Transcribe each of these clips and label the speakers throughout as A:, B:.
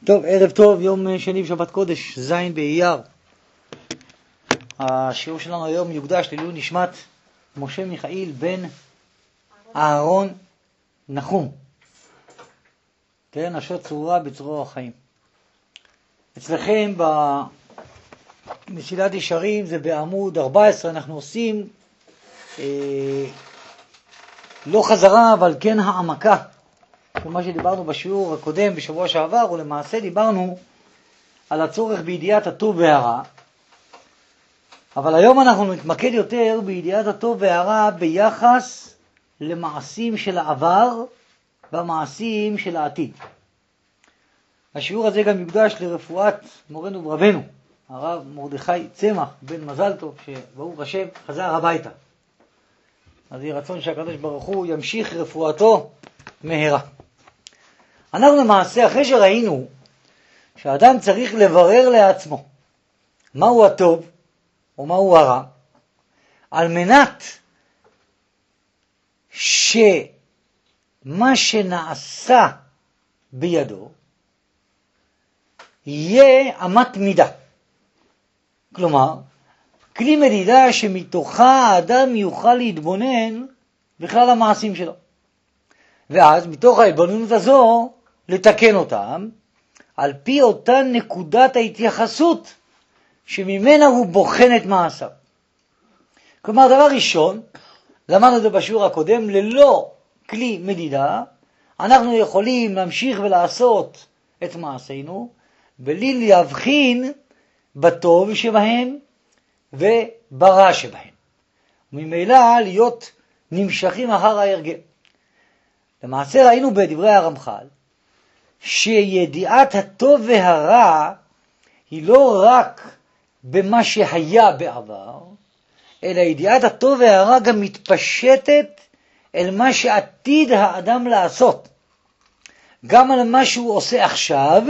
A: טוב, ערב טוב, יום שני בשבת קודש, ז' באייר. השיעור שלנו היום יוקדש לעילוי נשמת משה מיכאיל בן אהרון נחום, תראה נשות צרורה בצרור החיים. אצלכם במסילת ישרים זה בעמוד 14, אנחנו עושים לא חזרה אבל כן העמקה ומה שדיברנו בשיעור הקודם בשבוע שעבר, ולמעשה דיברנו על הצורך בידיעת הטוב והרע, אבל היום אנחנו נתמקד יותר בידיעת הטוב והרע ביחס למעשים של העבר והמעשים של העתיד. השיעור הזה גם יוקדש לרפואת מורנו ורבנו הרב מרדכי צמח בן מזל טוב, שברוך השם חזר הביתה. אז יהיה רצון שהקדוש ברוך הוא ימשיך רפואתו מהרה. אנחנו למעשה, אחרי שראינו שהאדם צריך לברר לעצמו מהו הטוב ומהו הרע, על מנת שמה שנעשה בידו יהיה אמת מידה. כלומר, כלי מדידה שמתוכה האדם יוכל להתבונן בכלל המעשים שלו. ואז מתוך ההתבוננות הזו לתקן אותם על פי אותה נקודת ההתייחסות שממנה הוא בוחן את מעשיו. כלומר, דבר ראשון, למדנו את זה בשיעור הקודם, ללא כלי מדידה אנחנו יכולים להמשיך ולעשות את מעשינו בלי להבחין בטוב שבהם וברע שבהם, וממילא להיות נמשכים אחר ההרגל. למעשה ראינו בדברי הרמח"ל שידיעת הטוב והרע היא לא רק במה שהיה בעבר, אלא ידיעת הטוב והרע גם מתפשטת אל מה שעתיד האדם לעשות, גם על מה שהוא עושה עכשיו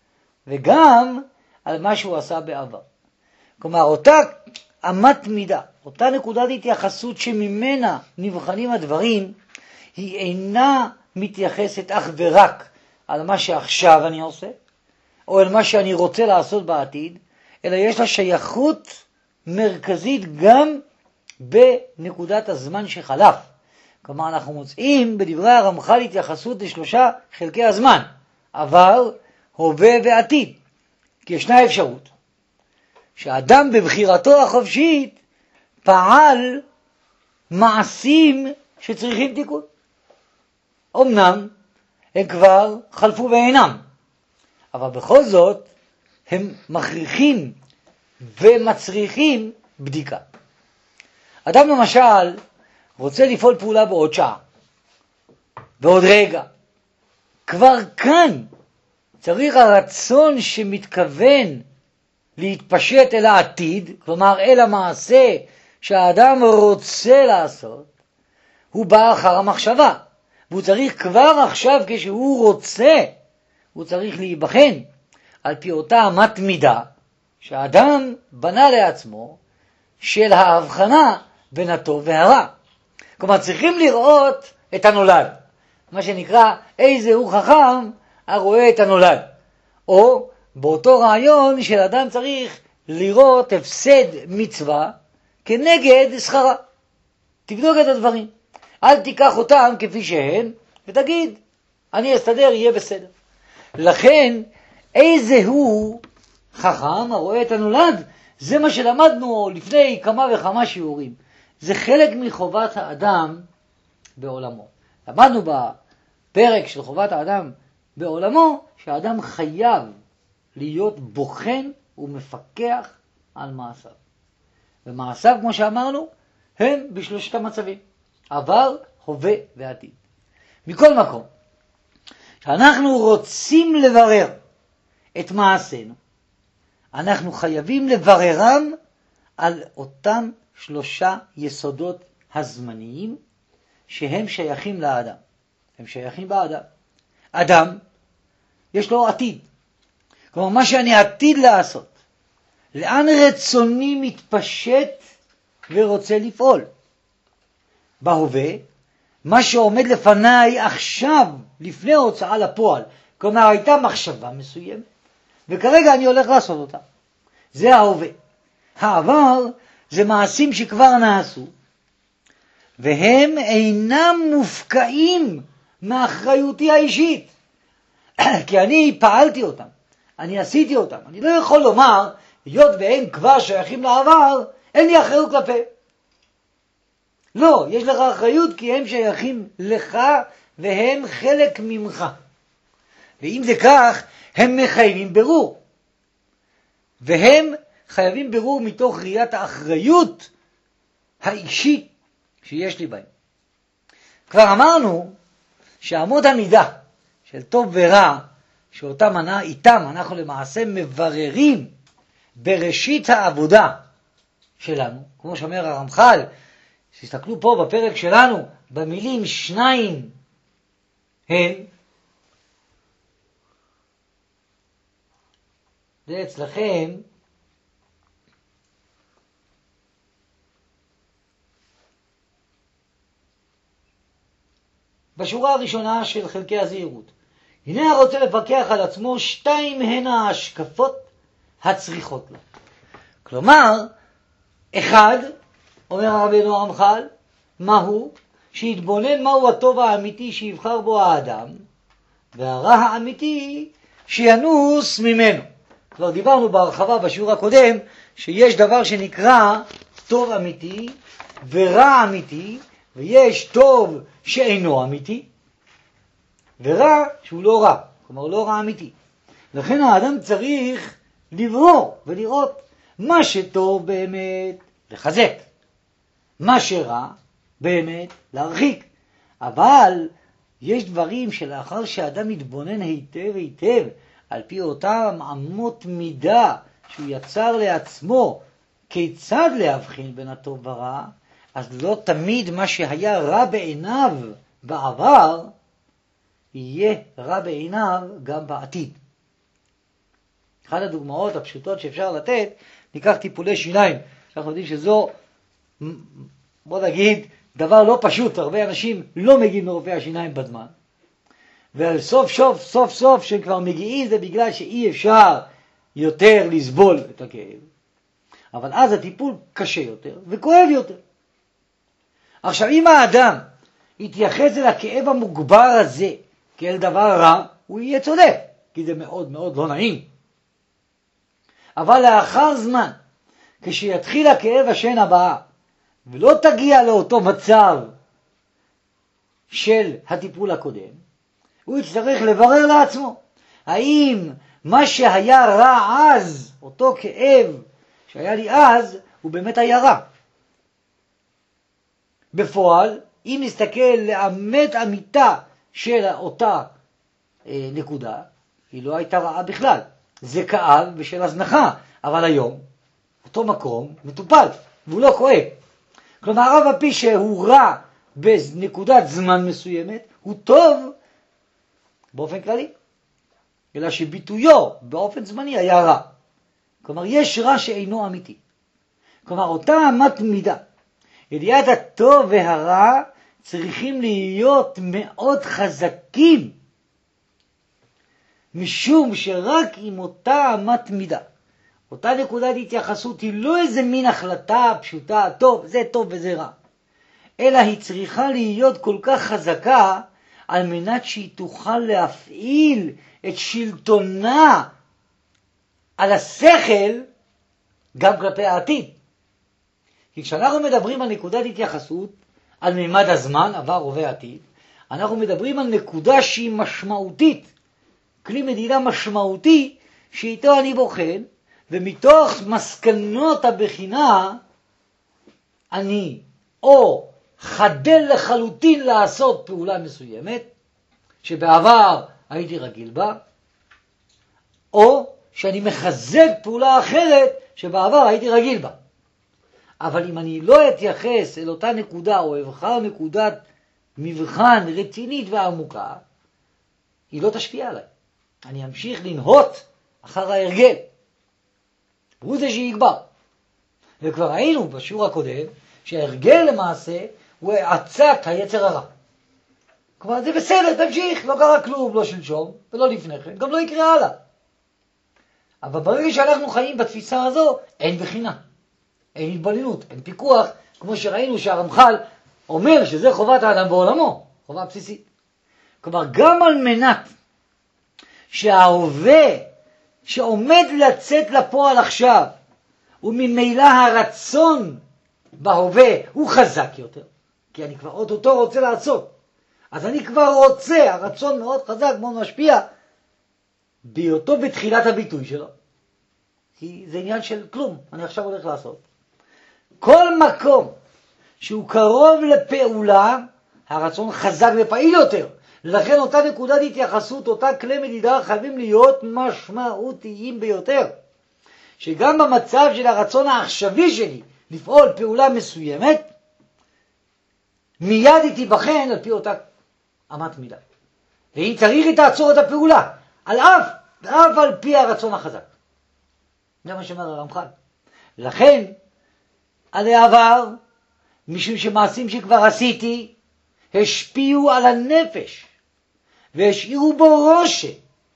A: וגם על מה שהוא עשה בעבר. כלומר, אותה אמת מידה, אותה נקודת התייחסות שממנה נבחנים הדברים, היא אינה מתייחסת אך ורק על מה שעכשיו אני עושה, או על מה שאני רוצה לעשות בעתיד, אלא יש לה שייכות מרכזית גם בנקודת הזמן שחלף. כלומר, אנחנו מוצאים בדברי הרמח"ל התייחסות לשלושה חלקי הזמן, עבר, הווה ועתיד. כי ישנה אפשרות שאדם בבחירתו החופשית פעל מעשים שצריכים תיקון. אמנם הם כבר חלפו ואינם, אבל בכל זאת הם מכריחים ומצריכים בדיקה. אדם למשל רוצה לפעול פעולה בעוד שעה, בעוד רגע. כבר כאן צריך הרצון שמתכוון להתפשט אל העתיד, כלומר אל המעשה שהאדם רוצה לעשות, הוא בא אחר המחשבה. והוא צריך כבר עכשיו, כשהוא רוצה, הוא צריך להיבחן על פי אותה אמת מידה שהאדם בנה לעצמו של ההבחנה בין הטוב והרע. כלומר, צריכים לראות את הנולד, מה שנקרא איזה הוא חכם הרואה את הנולד, או באותו רעיון של אדם צריך לראות הפסד מצווה כנגד שכרה. תבדוק את הדברים, אל תיקח אותם כפי שהן ותגיד אני אסתדר, יהיה בסדר. לכן איזה הוא חכם הרואה את הנולד, זה מה שלמדנו לפני כמה וכמה שיעורים. זה חלק מחובת האדם בעולמו. למדנו בפרק של חובת האדם בעולמו שהאדם חייב להיות בוחן ומפקח על מעשיו. ומעשיו, כמו שאמרנו, הם בשלושת המצבים: עבר, הווה ועתיד. מכל מקום, שאנחנו רוצים לברר את מעשינו, אנחנו חייבים לבררם על אותם שלושה יסודות הזמניים שהם שייכים לאדם. הם שייכים באדם. אדם יש לו עתיד. כלומר, מה שאני עתיד לעשות, לאן רצוני מתפשט ורוצה לפעול. בהווה, מה שעומד לפניי עכשיו, לפני ההוצאה לפועל, כלומר, הייתה מחשבה מסוימת, וכרגע אני הולך לעשות אותה. זה ההווה. העבר זה מעשים שכבר נעשו, והם אינם מופקעים מאחריותי האישית. כי אני פעלתי אותם, אני עשיתי אותם. אני לא יכול לומר, היות והם כבר שייכים לעבר, אין לי אחריות כלפיהם. לא, יש לך אחריות כי הם שייכים לך והם חלק ממך. ואם זה כך, הם מחייבים ברור. והם חייבים ברור מתוך ראיית האחריות האישית שיש לי בהם. כבר אמרנו שאמות המידה של טוב ורע, שאותם איתם אנחנו למעשה מבררים בראשית העבודה שלנו, כמו שאומר הרמח"ל, תסתכלו פה בפרק שלנו, במילים שניים הם, זה אצלכם, בשורה הראשונה של חלקי הזהירות. הנה הרוצה לפקח על עצמו, שתיים הן ההשקפות הצריכות לה. כלומר, אחד, אומר רבנו הרמח"ל, מהו? שיתבונן מהו הטוב האמיתי שיבחר בו האדם, והרע האמיתי שינוס ממנו. כבר דיברנו בהרחבה בשיעור הקודם, שיש דבר שנקרא טוב אמיתי ורע אמיתי, ויש טוב שאינו אמיתי, ורע שהוא לא רע, כלומר לא רע אמיתי. לכן האדם צריך לברור ולראות מה שטוב באמת לחזק, מה שרע באמת להרחיק. אבל יש דברים שלאחר שהאדם מתבונן היטב היטב על פי אותם אמות מידה שהוא יצר לעצמו כיצד להבחין בין הטוב ורע, אז לא תמיד מה שהיה רע בעיניו בעבר יהיה רע בעיניו גם בעתיד. אחת הדוגמאות הפשוטות שאפשר לתת, ניקח טיפולי שיניים. אנחנו יודעים שזו, בוא נגיד, דבר לא פשוט. הרבה אנשים לא מגיעים לרופא השיניים בזמן. סוף סוף שהם כבר מגיעים זה בגלל שאי אפשר יותר לסבול את הכאב. אבל אז הטיפול קשה יותר וכואב יותר. עכשיו אם האדם יתייחס אל הכאב המוגבר הזה כאל דבר רע, הוא יהיה צודק, כי זה מאוד מאוד לא נעים. אבל לאחר זמן, כשיתחיל הכאב השן הבא, ולא תגיע לאותו מצב של הטיפול הקודם, הוא יצטרך לברר לעצמו, האם מה שהיה רע אז, אותו כאב שהיה לי אז, הוא באמת היה רע. בפועל, אם נסתכל לאמת אמיתה של אותה נקודה, היא לא הייתה רעה בכלל. זה כאב בשל הזנחה, אבל היום אותו מקום מטופל, והוא לא כואב. כלומר, אף על פי שהוא רע בנקודת זמן מסוימת, הוא טוב באופן כללי, אלא שביטויו באופן זמני היה רע. כלומר, יש רע שאינו אמיתי. כלומר, אותה אמת מידה, ידיעת הטוב והרע צריכים להיות מאוד חזקים, משום שרק עם אותה אמת מידה, אותה נקודת התייחסות היא לא איזה מין החלטה פשוטה, טוב, זה טוב וזה רע, אלא היא צריכה להיות כל כך חזקה, על מנת שהיא תוכל להפעיל את שלטונה על השכל גם כלפי העתיד. כי כשאנחנו מדברים על נקודת התייחסות, על מימד הזמן, עבר, הווה, עתיד, אנחנו מדברים על נקודה שהיא משמעותית, כלי מדידה משמעותי, שאיתו אני בוחן, ומתוך מסקנות הבחינה, אני או חדל לחלוטין לעשות פעולה מסוימת, שבעבר הייתי רגיל בה, או שאני מחזק פעולה אחרת, שבעבר הייתי רגיל בה. אבל אם אני לא אתייחס אל אותה נקודה, או אבחר נקודת מבחן רצינית ועמוקה, היא לא תשפיע עליי. אני אמשיך לנהות אחר ההרגל. הוא זה שיגבר. וכבר ראינו בשיעור הקודם, שההרגל למעשה הוא עצת היצר הרע. כלומר, זה בסדר, תמשיך, לא קרה כלום, לא שלשום, ולא לפני כן, גם לא יקרה הלאה. אבל ברגע שאנחנו חיים בתפיסה הזו, אין בחינה, אין התבוננות, אין פיקוח, כמו שראינו שהרמח"ל אומר שזה חובת האדם בעולמו, חובה בסיסית. כלומר, גם על מנת שההווה שעומד לצאת לפועל עכשיו, וממילא הרצון בהווה הוא חזק יותר, כי אני כבר אותו רוצה לעשות. אז אני כבר רוצה, הרצון מאוד חזק, מאוד משפיע, בהיותו בתחילת הביטוי שלו. כי זה עניין של כלום, אני עכשיו הולך לעשות. כל מקום שהוא קרוב לפעולה, הרצון חזק ופעיל יותר. לכן אותה נקודת התייחסות, אותה כלי מדידה חייבים להיות משמעותיים ביותר. שגם במצב של הרצון העכשווי שלי לפעול פעולה מסוימת, מיד היא תיבחן על פי אותה אמת מידה. והיא צריך לעצור את הפעולה, אף על פי הרצון החזק. זה מה שאומר הרמח"ל. לכן, על העבר, משום שמעשים שכבר עשיתי, השפיעו על הנפש, והשאירו בו רושם.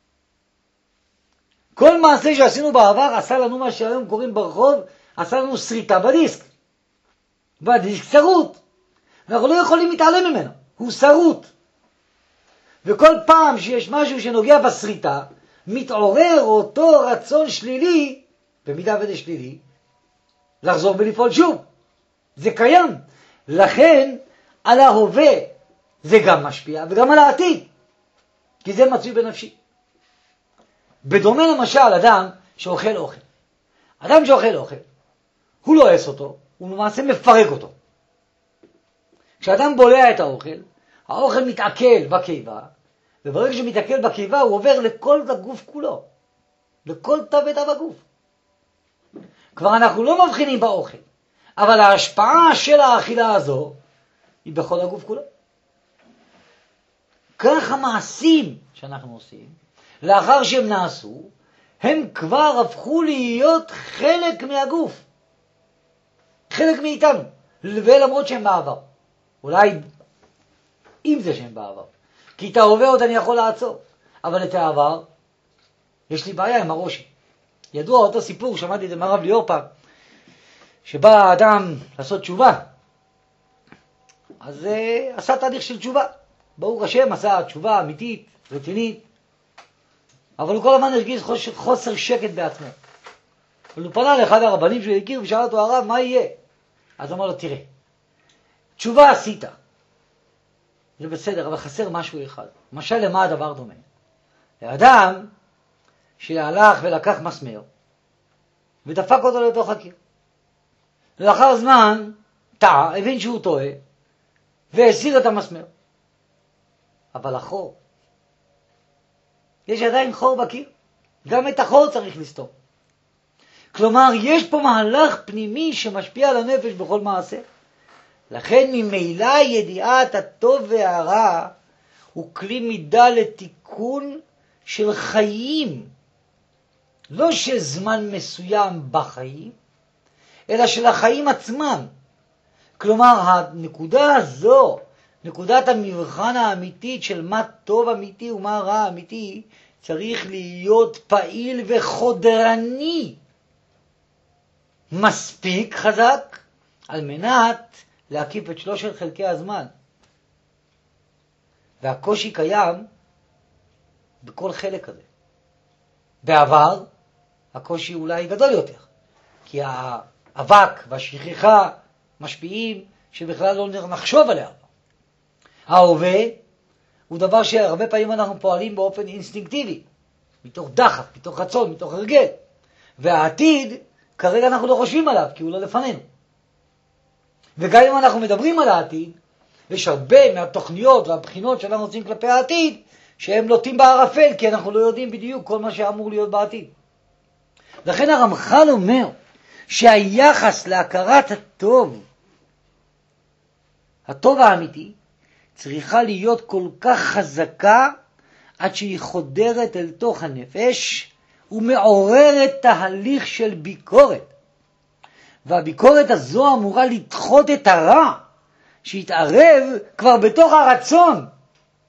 A: כל מעשה שעשינו בעבר עשה לנו מה שהיום קוראים ברחוב, עשה לנו שריטה בדיסק. בדיסק שרוט. אנחנו לא יכולים להתעלם ממנו, הוא שרוט. וכל פעם שיש משהו שנוגע בשריטה, מתעורר אותו רצון שלילי, במידה וזה שלילי, לחזור ולפעול שוב. זה קיים. לכן, על ההווה זה גם משפיע, וגם על העתיד. כי זה מצוי בנפשי. בדומה למשל אדם שאוכל אוכל. אדם שאוכל אוכל, הוא לא עש אותו, הוא למעשה מפרק אותו. כשאדם בולע את האוכל מתעכל בקיבה, וברגע שמתעכל בקיבה הוא עובר לכל הגוף כולו, לכל תא ותא בגוף. כבר אנחנו לא מבחינים באוכל, אבל ההשפעה של האכילה הזו היא בכל הגוף כולו. כך המעשים שאנחנו עושים, לאחר שהם נעשו, הם כבר הפכו להיות חלק מהגוף, חלק מאיתנו, ולמרות שהם בעבר. אולי עם זה שהם בעבר. כי את ההווה עוד אני יכול לעצור, אבל את העבר יש לי בעיה עם הראש. ידוע אותו סיפור, שמעתי את זה מהרב ליאור פעם, שבא האדם לעשות תשובה, אז עשה תהליך של תשובה. ברוך השם, עשה תשובה אמיתית, רצינית, אבל הוא כל הזמן הרגיש חוסר שקט בעצמו. הוא פנה לאחד הרבנים שהוא הכיר ושאל אותו, הרב, מה יהיה? אז אמר לו, תראה, תשובה עשית, זה בסדר, אבל חסר משהו אחד. למשל, למה הדבר דומה? לאדם שהלך ולקח מסמר ודפק אותו לתוך הקיר. לאחר זמן טעה, הבין שהוא טועה והסיר את המסמר. אבל החור, יש עדיין חור בקיר, גם את החור צריך לסתום. כלומר, יש פה מהלך פנימי שמשפיע על הנפש בכל מעשה. לכן ממילא ידיעת הטוב והרע הוא כלי מידה לתיקון של חיים, לא של זמן מסוים בחיים, אלא של החיים עצמם. כלומר, הנקודה הזו, נקודת המבחן האמיתית של מה טוב אמיתי ומה רע אמיתי, צריך להיות פעיל וחודרני, מספיק חזק, על מנת להקיף את שלושת חלקי הזמן. והקושי קיים בכל חלק הזה. בעבר הקושי אולי גדול יותר, כי האבק והשכחה משפיעים שבכלל לא נחשוב עליה. ההווה הוא דבר שהרבה פעמים אנחנו פועלים באופן אינסטינקטיבי, מתוך דחף, מתוך רצון, מתוך הרגל. והעתיד, כרגע אנחנו לא חושבים עליו, כי הוא לא לפנינו. וגם אם אנחנו מדברים על העתיד, יש הרבה מהתוכניות והבחינות שאנחנו עושים כלפי העתיד, שהם לוטים בערפל, כי אנחנו לא יודעים בדיוק כל מה שאמור להיות בעתיד. לכן הרמח"ל אומר שהיחס להכרת הטוב האמיתי, צריכה להיות כל כך חזקה, עד שהיא חודרת אל תוך הנפש, ומעוררת תהליך של ביקורת. והביקורת הזו אמורה לדחות את הרע, שהתערב כבר בתוך הרצון,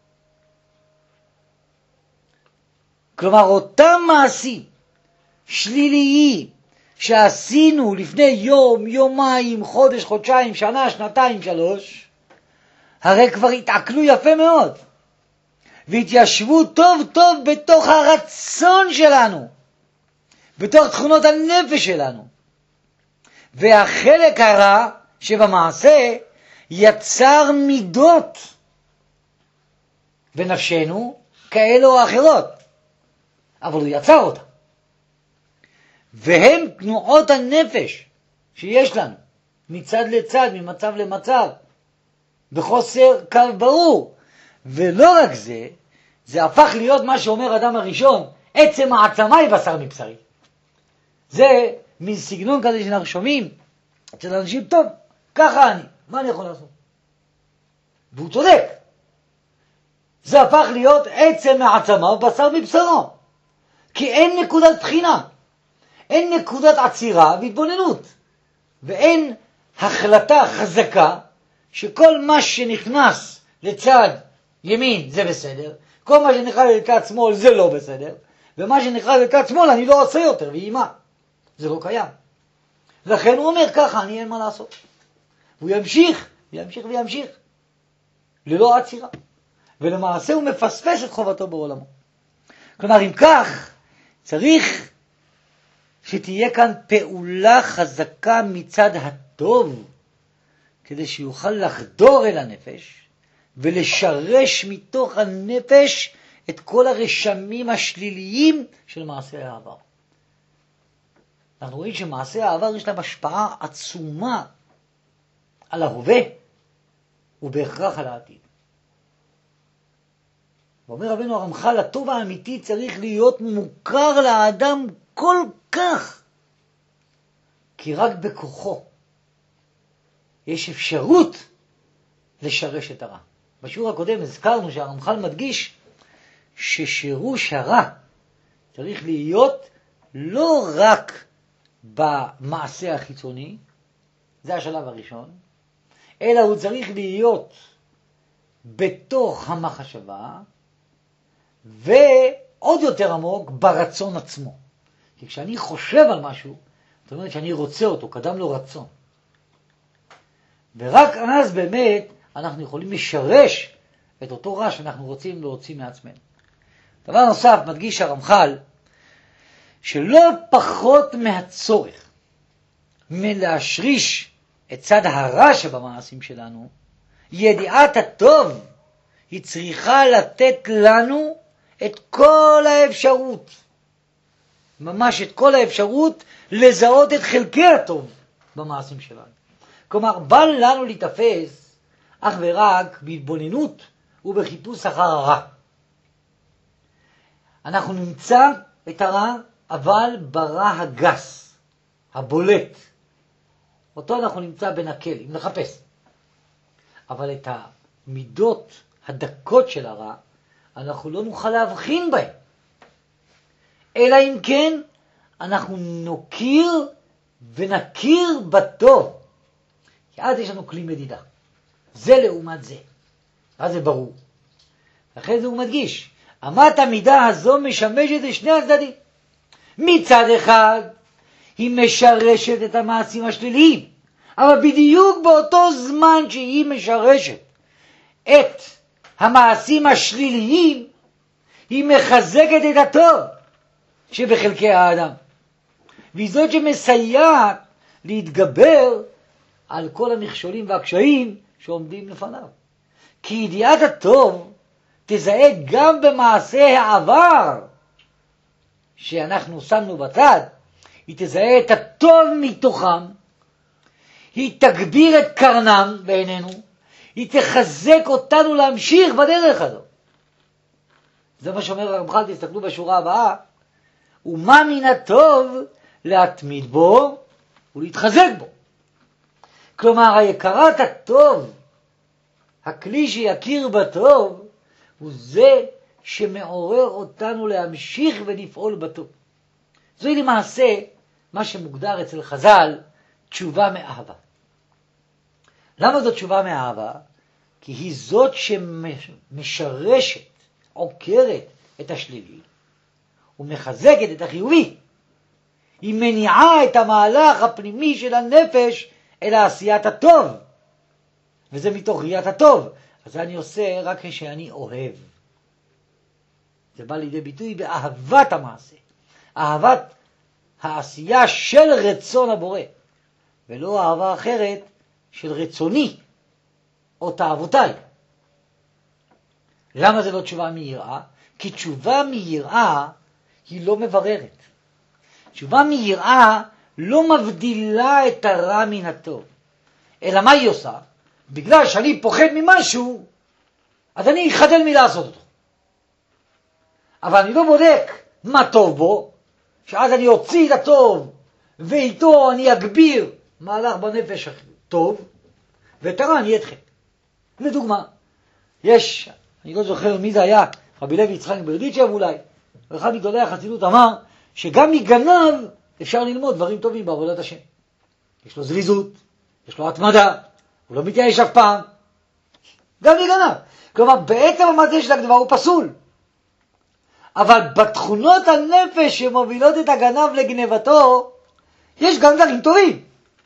A: כלומר, אותם מעשים שליליים שעשינו לפני יום, יומיים, חודש, חודשיים, שנה, שנתיים, 3, הרי כבר התעכלו יפה מאוד, והתיישבו טוב טוב בתוך הרצון שלנו, בתוך תכונות הנפש שלנו. והחלק הרע שבמעשה יצר מידות בנפשנו, כאלו או אחרות, אבל הוא יצר אותה. והם תנועות הנפש שיש לנו, מצד לצד, ממצב למצב, בחוסר קו ברור. ולא רק זה, זה הפך להיות מה שאומר אדם הראשון, עצם העצמה היא בשר מבשרי. זה מין סגנון כזה שאנחנו שומעים אצל אנשים, טוב, ככה אני, מה אני יכול לעשות? והוא צודק. זה הפך להיות עצם העצמה בשר מבשרו. כי אין נקודת בחינה, אין נקודת עצירה והתבוננות, ואין החלטה חזקה שכל מה שנכנס לצד ימין זה בסדר, כל מה שנכנס לצד שמאל זה לא בסדר, ומה שנכנס לצד שמאל אני לא עושה יותר, ואימה. זה לא קיים. לכן הוא אומר ככה, אני אין מה לעשות. הוא ימשיך, וימשיך וימשיך, ללא עצירה. ולמעשה הוא מפספס את חובתו בעולמו. כלומר, אם כך, צריך שתהיה כאן פעולה חזקה מצד הטוב, כדי שיוכל לחדור אל הנפש, ולשרש מתוך הנפש את כל הרשמים השליליים של מעשה העבר. אנחנו רואים שמעשה העבר יש להם השפעה עצומה על ההווה, ובהכרח על העתיד. ואומר רבנו הרמח"ל, הטוב האמיתי צריך להיות מוכר לאדם כל כך, כי רק בכוחו יש אפשרות לשרש את הרע. בשיעור הקודם הזכרנו שהרמח"ל מדגיש ששירוש הרע צריך להיות לא רק במעשה החיצוני, זה השלב הראשון, אלא הוא צריך להיות בתוך המחשבה, ועוד יותר עמוק ברצון עצמו. כי כשאני חושב על משהו, זאת אומרת שאני רוצה אותו, קדם לו רצון. ורק אז באמת אנחנו יכולים לשרש את אותו רע שאנחנו רוצים להוציא מעצמנו. דבר נוסף, מדגיש הרמח"ל, שלא פחות מהצורך מלהשריש את צד הרע שבמעשים שלנו, ידיעת הטוב היא צריכה לתת לנו את כל האפשרות, ממש את כל האפשרות לזהות את חלקי הטוב במעשים שלנו. כלומר, בא לנו להתאפס אך ורק בהתבוננות ובחיפוש אחר הרע. אנחנו נמצא את הרע, אבל ברע הגס, הבולט. אותו אנחנו נמצא בין הכלים, נחפש. אבל את המידות הדקות של הרע, אנחנו לא נוכל להבחין בהם. אלא אם כן, אנחנו נוקיר ונכיר בטוב. כי אז יש לנו כלי מדידה. זה לעומת זה. אז זה ברור. לכן זה הוא מדגיש. אמת המידה הזו משמשת לשני הצדדים. מצד אחד, היא משרשת את המעשים השליליים. אבל בדיוק באותו זמן שהיא משרשת את המעשים השליליים, היא מחזקת את הטוב שבחלקי האדם. והיא זאת שמסייעת להתגבר על כל המכשולים והקשיים שעומדים לפניו. כי ידיעת הטוב תזהה גם במעשה העבר שאנחנו שמנו בצד, היא תזהה את הטוב מתוכם, היא תגביר את קרנם בעינינו, היא תחזק אותנו להמשיך בדרך הזו. זה מה שאומר הרמח"ל, תסתכלו בשורה הבאה, ומה מן הטוב להתמיד בו ולהתחזק בו. כלומר, היקרת הטוב, הכלי שיכיר בטוב, הוא זה שמעורר אותנו להמשיך ולפעול בטוב. זוהי למעשה מה שמוגדר אצל חז"ל תשובה מאהבה. למה זאת תשובה מאהבה? כי היא זאת שמשרשת, עוקרת את השלילי, ומחזקת את החיובי. היא מניעה את המהלך הפנימי של הנפש אל עשיית הטוב. וזה מתוך ראיית הטוב. אז זה אני עושה רק כשאני אוהב. זה בא לידי ביטוי באהבת המעשה. אהבת העשייה של רצון הבורא. ולא אהבה אחרת של רצוני או תאוותיי. למה זה לא תשובה מיראה? כי תשובה מיראה היא לא מבררת. תשובה מיראה לא מבדילה את הרע מן הטוב. אלא מה היא עושה? בגלל שאני פוחד ממשהו, אז אני אחדל מלעשות אותו. אבל אני לא בודק מה טוב בו, שאז אני אוציא את הטוב, ואיתו אני אגביר מהלך בנפש טוב, ואת הרע אני אדחה. לדוגמה, יש, אני לא זוכר מי זה היה, רבי לוי יצחק ברדיצ'ב אולי, ואחד מגדולי החסידות אמר, שגם מגנב אפשר ללמוד דברים טובים בעבודת השם. יש לו זריזות, יש לו התמדה, הוא לא מתייאש אף פעם. גם מגנב. כלומר, בעצם המעשה של הגנבה הוא פסול. אבל בתכונות הנפש שמובילות את הגנב לגנבתו, יש גם דברים טובים.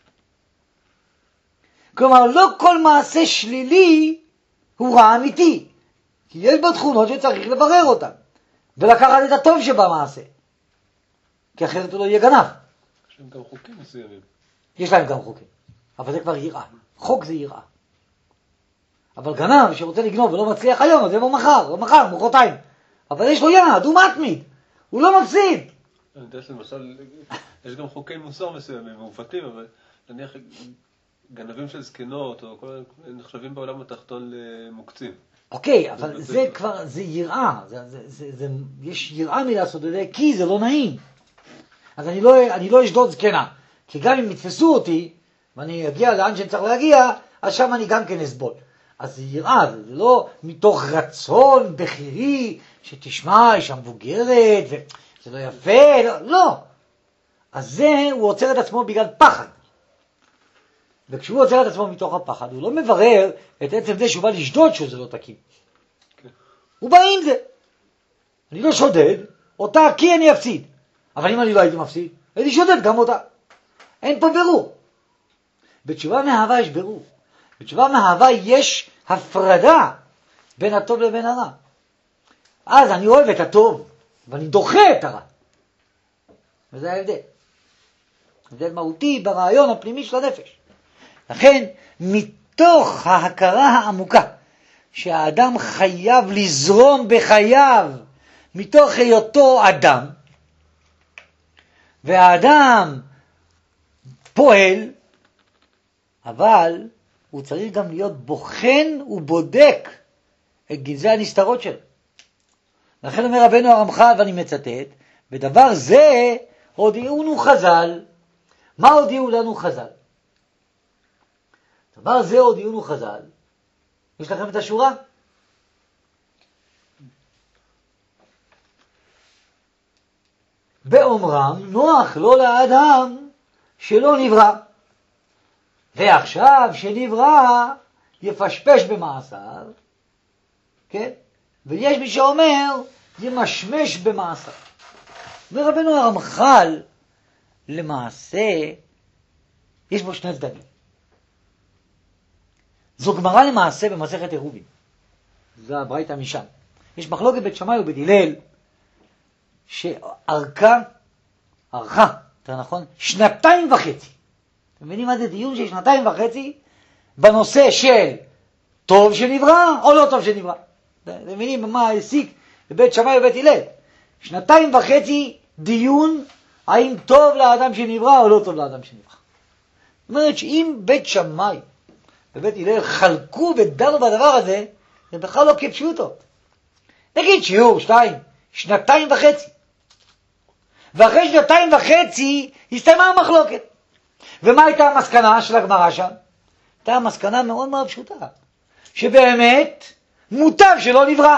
A: כלומר, לא כל מעשה שלילי הוא רע אמיתי. כי יש בו תכונות שצריך לברר אותן. ולקחת את הטוב שבמעשה. כי אחרת הוא לא יהיה גנב.
B: יש להם גם חוקים מסוימים.
A: יש להם גם חוקים. אבל זה כבר יראה. חוק זה יראה. אבל גנב שרוצה לגנוב ולא מצליח היום, אז זה מחר, מחרתיים. אבל יש לו יעד, הוא מתמיד. הוא לא מפסיד.
B: אני יודע שלמשל, יש גם חוקי מוסר מסוימים, מעוותים, אבל נניח גנבים של זקנות, או כל נחשבים בעולם התחתון למוקצים.
A: אוקיי, אבל זה כבר, זה יראה. יש יראה מלעשות את זה, כי זה לא נעים. אז אני לא אשדוד זקנה. כי גם אם יתפסו אותי, ואני אגיע לאן שאני צריך להגיע, אז שם אני גם כן אסבול. אז זה יראה, זה לא מתוך רצון בחירי, שתשמע, אישה מבוגרת, וזה לא יפה, לא. אז זה, הוא עוצר את עצמו בגלל פחד. וכשהוא עוצר את עצמו מתוך הפחד, הוא לא מברר את עצם זה שהוא בא לשדוד שזה לא תקין. הוא בא עם זה. אני לא שודד, אותה כי אני אפסיד. אבל אם אני לא הייתי מפסיד, הייתי שודד גם אותה. אין פה ברור. בתשובה מאהבה יש ברור. בתשובה מאהבה יש הפרדה בין הטוב לבין הרע. אז אני אוהב את הטוב, ואני דוחה את הרע. וזה ההבדל. הבדל מהותי ברעיון הפנימי של הנפש. לכן, מתוך ההכרה העמוקה, שהאדם חייב לזרום בחייו, מתוך היותו אדם, והאדם פועל, אבל הוא צריך גם להיות בוחן ובודק את גנזי הנסתרות שלו. לכן אומר רבנו הרמח"ל, ואני מצטט, בדבר זה הודיעונו חז"ל. מה הודיעו לנו חז"ל? דבר זה הודיעונו חז"ל. יש לכם את השורה? באומרם נוח לא לאדם שלא נברא. ועכשיו שנברא יפשפש במעשיו, כן? ויש מי שאומר ימשמש במעשיו. ורבנו הרמח"ל למעשה יש בו שני צדדים. זו גמרא למעשה במסכת עירובין. זה הברייתא משם. יש מחלוקת בית שמאי ובית הלל שארכה, יותר נכון, 2.5 שנים. אתם מבינים מה זה דיון של 2.5 שנים בנושא של טוב שנברא או לא טוב שנברא? אתם מבינים מה העסיק בבית שמאי ובית הלל? 2.5 שנים דיון האם טוב לאדם שנברא או לא טוב לאדם שנברא. זאת אומרת שאם בית שמאי ובית הלל חלקו ודנו בדבר הזה, זה בכלל לא כפשוטות. נגיד שיעור 2.5 שנים. ואחרי 2.5 שנים הסתיימה המחלוקת. ומה הייתה המסקנה של הגמרא שם? הייתה המסקנה מאוד מאוד פשוטה. שבאמת מוטב שלא נברא.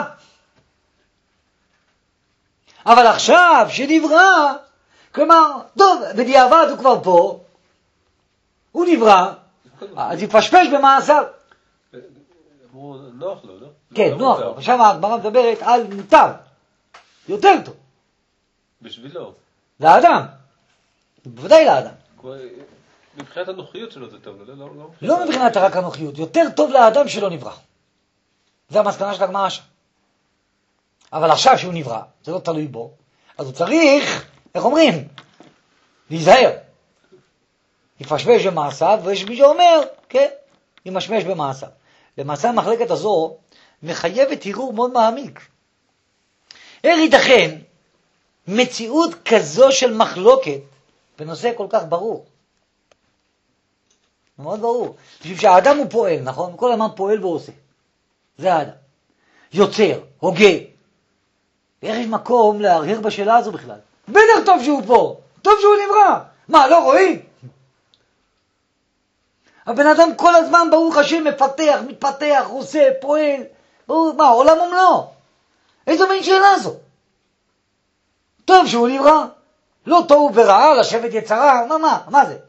A: אבל עכשיו שנברא, כלומר, טוב, בדיעבד הוא כבר פה, הוא נברא, אז יפשפש במעשיו.
B: אמרו נוח לו, לא?
A: כן, נוח לו. עכשיו הגמרא מדברת על מוטב. יותר טוב.
B: בשבילו.
A: לאדם. בוודאי לאדם.
B: מבחינת הנוחיות שלו זה טוב,
A: לא מבחינת רק הנוחיות, יותר טוב לאדם שלא נברא. זה המסקנה של הגמרא שם. אבל עכשיו שהוא נברא, זה לא תלוי בו, אז הוא צריך, איך אומרים? להיזהר. יפשפש במעשיו, ויש מי שאומר, כן, ימשמש במעשיו. למעשה המחלקת הזו מחייבת הרהור מאוד מעמיק. איך ייתכן מציאות כזו של מחלוקת בנושא כל כך ברור? מאוד ברור. בשביל שהאדם הוא פועל, נכון? כל הזמן פועל ועושה. זה האדם. יוצר, הוגה. איך יש מקום להרהר בשאלה הזו בכלל? בטח טוב שהוא פה, טוב שהוא נברא. מה, לא רואים? הבן אדם כל הזמן ברוך השם מפתח, מתפתח, עושה, פועל. מה, עולם ומלואו. איזו מין שאלה זו? טוב שהוא נברא. לא טוב ורעה, לשבת יצרה, מה זה?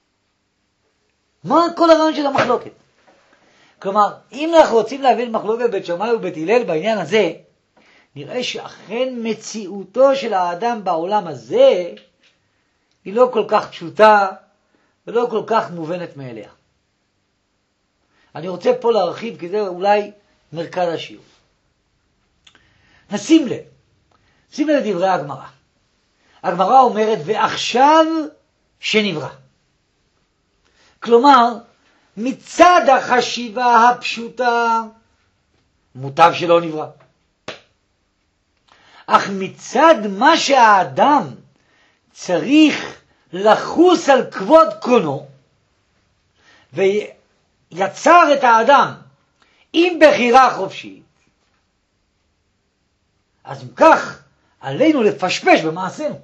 A: מה כל הרעיון של המחלוקת? כלומר, אם אנחנו רוצים להבין מחלוקת בית שמאי ובית הלל בעניין הזה, נראה שאכן מציאותו של האדם בעולם הזה היא לא כל כך פשוטה ולא כל כך מובנת מאליה. אני רוצה פה להרחיב, כי זה אולי מרכז השיעור. נשים לב לדברי הגמרא. הגמרא אומרת, ועכשיו שנברא. כלומר, מצד החשיבה הפשוטה, מוטב שלא נברא. אך מצד מה שהאדם צריך לחוס על כבוד קונו, ויצר את האדם עם בחירה חופשית, אז אם כך, עלינו לפשפש במעשינו.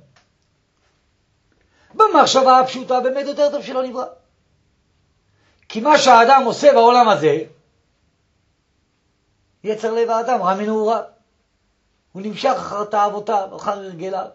A: במחשבה הפשוטה באמת יותר טוב שלא נברא. כי מה שהאדם עושה בעולם הזה, יצר לב האדם, רע מנעוריו. הוא נמשך אחר תאוותיו, אחר הרגליו.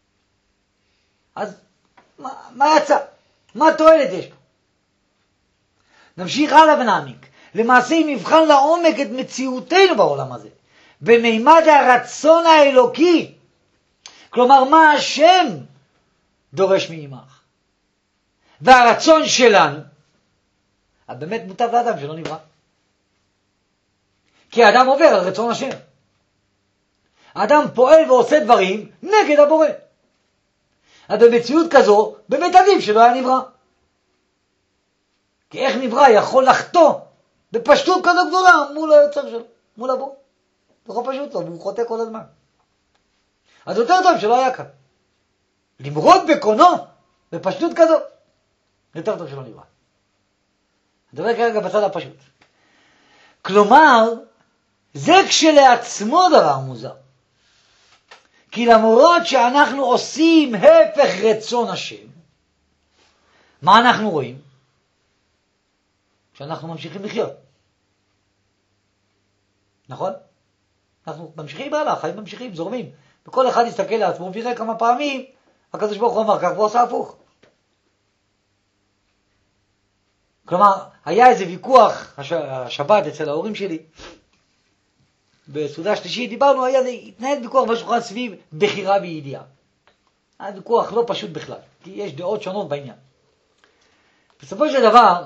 A: אז מה יצא? מה תועלת יש פה? נמשיך הלאה ונעמיק. למעשה אם נבחן לעומק את מציאותנו בעולם הזה, במימד הרצון האלוקי, כלומר מה השם דורש מעמך, והרצון שלנו, אז באמת מוטב לאדם שלא נברא. כי האדם עובר על רצון השם. האדם פועל ועושה דברים נגד הבורא. אז במציאות כזו, באמת עדיף שלא היה נברא. כי איך נברא יכול לחטוא בפשטות כזו גדולה מול היוצר שלו, מול הבורא. זה לא פשוט לו, והוא חוטא כל הזמן. אז יותר טוב שלא היה כאן. למרוד בקונו, בפשטות כזו, יותר טוב שלא נברא. אני מדבר כרגע בצד הפשוט. כלומר, זה כשלעצמו דבר מוזר. כי למרות שאנחנו עושים הפך רצון השם, מה אנחנו רואים? שאנחנו ממשיכים לחיות. נכון? אנחנו ממשיכים בעלה, חיים ממשיכים, זורמים. וכל אחד יסתכל לעצמו ויראה כמה פעמים, הקדוש ברוך הוא אמר כך והוא עושה הפוך. כלומר, היה איזה ויכוח, השבת אצל ההורים שלי, בסעודה שלישית, דיברנו, התנהל ויכוח בשולחן סביב בחירה וידיעה. היה ויכוח לא פשוט בכלל, כי יש דעות שונות בעניין. בסופו של דבר,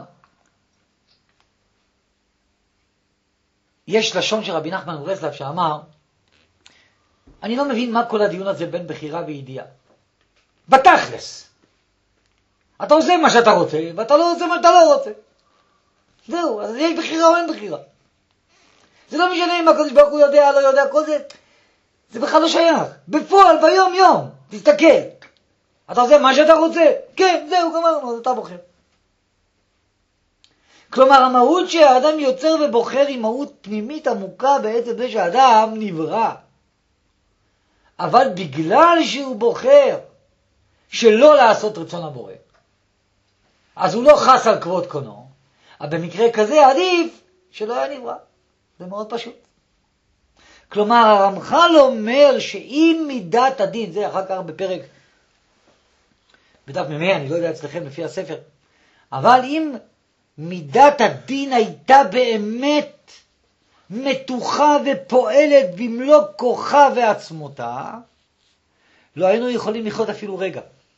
A: יש לשון של רבי נחמן מברסלב שאמר, אני לא מבין מה כל הדיון הזה בין בחירה וידיעה. בתכלס. אתה עושה מה שאתה רוצה, ואתה לא עושה מה שאתה לא רוצה. זהו, אז יש בחירה או אין בחירה. זה לא משנה אם הקדוש ברוך הוא יודע, לא יודע, כל זה, זה בכלל לא שייך. בפועל, ביום יום, תסתכל. אתה עושה מה שאתה רוצה, כן, זהו, גמרנו, אז אתה בוחר. כלומר, המהות שהאדם יוצר ובוחר היא מהות פנימית עמוקה בעצם זה שהאדם נברא. אבל בגלל שהוא בוחר שלא לעשות רצון הבורא, אז הוא לא חס על כבוד קונו, אבל במקרה כזה עדיף שלא היה נברא. זה מאוד פשוט. כלומר, הרמח"ל אומר שאם מידת הדין, זה אחר כך בפרק, בדף ממאה, אני לא יודע אצלכם לפי הספר, אבל אם מידת הדין הייתה באמת מתוחה ופועלת במלוא כוחה ועצמותה, לא היינו יכולים לחיות אפילו רגע.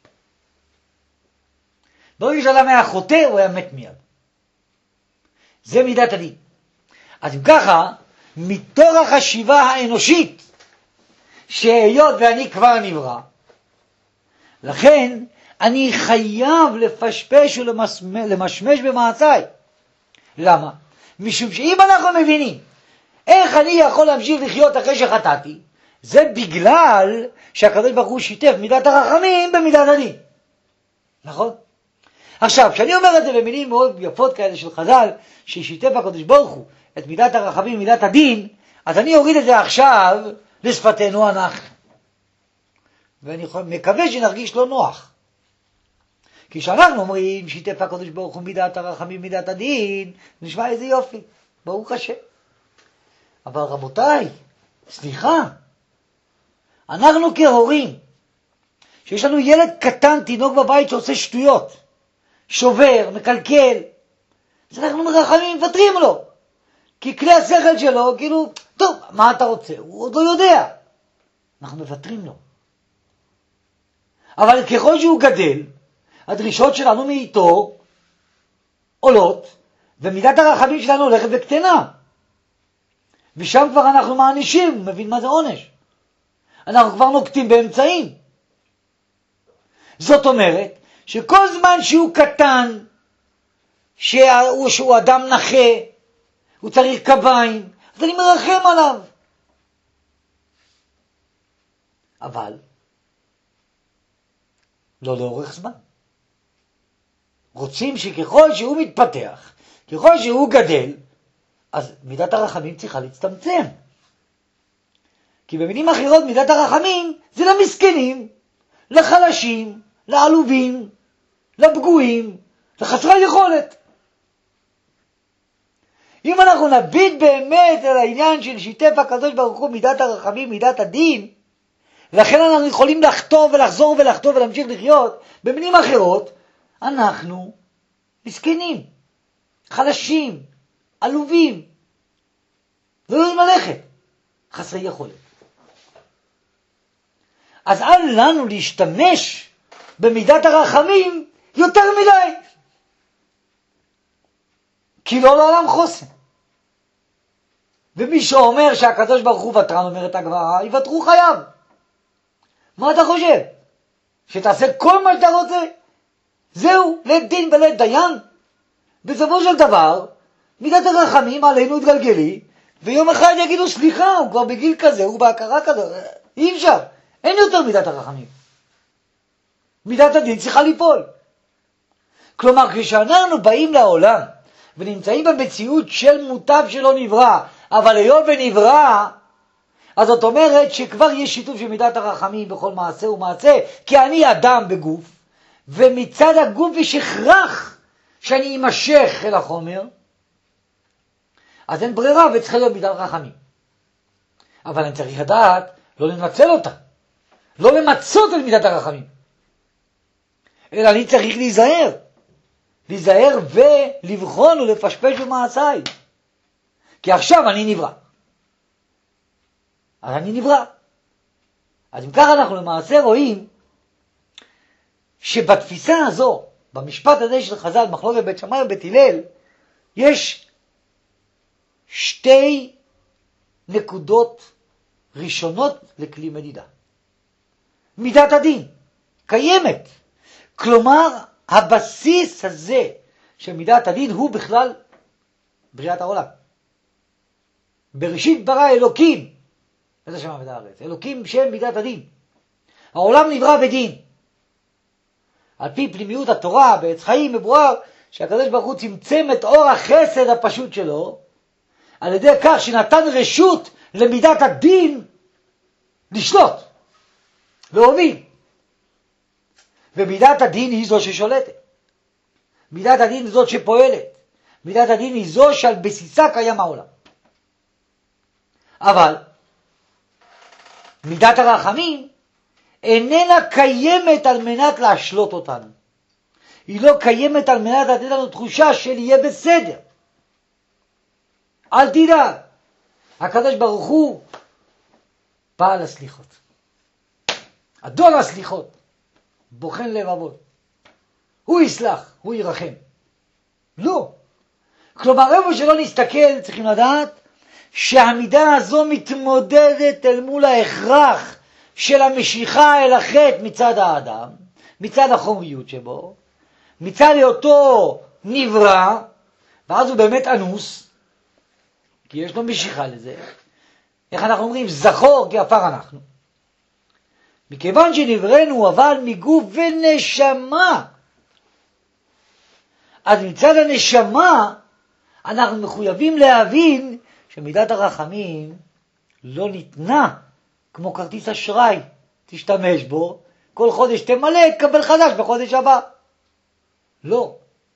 A: ברגע שאדם היה חוטא, הוא היה מת מיד. זה מידת הדין. אז אם ככה, מתוך החשיבה האנושית, שהיות ואני כבר נברא, לכן אני חייב לפשפש ולמשמש במעשיי. למה? משום שאם אנחנו מבינים איך אני יכול להמשיך לחיות אחרי שחטאתי, זה בגלל שהקדוש ברוך הוא שיתף מידת הרחמים במידת הדין. נכון? עכשיו, כשאני אומר את זה במילים מאוד יפות כאלה של חז"ל, ששיתף הקדוש ברוך הוא את מידת הרחמים ומידת הדין, אז אני אוריד את זה עכשיו לשפתנו אנחנו. ואני מקווה שנרגיש לא נוח. כי כשאנחנו אומרים שיתף הקדוש ברוך הוא מידת הרחמים ומידת הדין, נשמע איזה יופי, ברוך השם. אבל רבותיי, סליחה, אנחנו כהורים, שיש לנו ילד קטן, תינוק בבית שעושה שטויות, שובר, מקלקל, אז אנחנו מרחמים, מוותרים לו. כי כלי השכל שלו, כאילו, טוב, מה אתה רוצה? הוא עוד לא יודע. אנחנו מוותרים לו. אבל ככל שהוא גדל, הדרישות שלנו מאיתו עולות, ומידת הרחמים שלנו הולכת וקטנה. ושם כבר אנחנו מענישים, הוא מבין מה זה עונש. אנחנו כבר נוקטים באמצעים. זאת אומרת, שכל זמן שהוא קטן, שהוא אדם נכה, הוא צריך קביים, אז אני מרחם עליו. אבל, לא לאורך זמן. רוצים שככל שהוא מתפתח, ככל שהוא גדל, אז מידת הרחמים צריכה להצטמצם. כי במילים אחרות מידת הרחמים זה למסכנים, לחלשים, לעלובים, לפגועים, לחסרי יכולת. אם אנחנו נביט באמת על העניין של שיתף הקדוש ברוך הוא מידת הרחמים, מידת הדין, לכן אנחנו יכולים לחטוא ולחזור ולחטוא ולהמשיך לחיות, במילים אחרות, אנחנו מסכנים, חלשים, עלובים, לא יודעים ללכת, חסרי יכולת. אז אל לנו להשתמש במידת הרחמים יותר מדי. כי לא לעולם חוסן. ומי שאומר שהקדוש ברוך הוא ותרן, אומרת הגמרא, יוותרו חייו. מה אתה חושב? שתעשה כל מה שאתה רוצה? זהו, לית דין ולית דיין? בסופו של דבר, מידת הרחמים עלינו התגלגלי, ויום אחד יגידו סליחה, הוא כבר בגיל כזה, הוא בהכרה כזה. אי אפשר, אין יותר מידת הרחמים. מידת הדין צריכה ליפול. כלומר, כשאנחנו באים לעולם, ונמצאים במציאות של מוטב שלא נברא, אבל היות ונברא, אז זאת אומרת שכבר יש שיתוף של מידת הרחמים בכל מעשה ומעשה, כי אני אדם בגוף, ומצד הגוף יש הכרח שאני אמשך אל החומר, אז אין ברירה וצריך להיות מידת רחמים. אבל אני צריך לדעת לא לנצל אותה, לא למצות את מידת הרחמים, אלא אני צריך להיזהר ולבחון ולפשפש במעשיי. כי עכשיו אני נברא. אז אם ככה אנחנו למעשה רואים שבתפיסה הזו, במשפט הזה של חז"ל, מחלוקת בית שמאי ובית הלל, יש שתי נקודות ראשונות לכלי מדידה. מידת הדין קיימת. כלומר, הבסיס הזה של מידת הדין הוא בכלל בריאת העולם. בראשית ברא אלוקים, איזה שמע ודע הארץ, אלוקים שם מידת הדין. העולם נברא בדין. על פי פנימיות התורה, בעץ חיים מבואר, שהקדוש ברוך הוא צמצם את אור החסד הפשוט שלו, על ידי כך שנתן רשות למידת הדין לשלוט, להוביל. ומידת הדין היא זו ששולטת. מידת הדין היא זו שפועלת. מידת הדין היא זו שעל בסיסה קיים העולם. אבל מידת הרחמים איננה קיימת על מנת להשלות אותנו. היא לא קיימת על מנת לתת לנו תחושה של יהיה בסדר. אל תדאג. הקדוש ברוך הוא בעל הסליחות. אדון הסליחות, בוחן לבבות, הוא יסלח, הוא ירחם. לא. כלומר, איפה שלא נסתכל, צריכים לדעת שהמידה הזו מתמודדת אל מול ההכרח של המשיכה אל החטא מצד האדם, מצד החומריות שבו, מצד היותו נברא, ואז הוא באמת אנוס, כי יש לו משיכה לזה. איך אנחנו אומרים? זכור כי עפר אנחנו. מכיוון שנבראנו אבל מגוף ונשמה, אז מצד הנשמה אנחנו מחויבים להבין שמידת הרחמים לא ניתנה כמו כרטיס אשראי. תשתמש בו, כל חודש תמלא, תקבל חדש בחודש הבא. לא.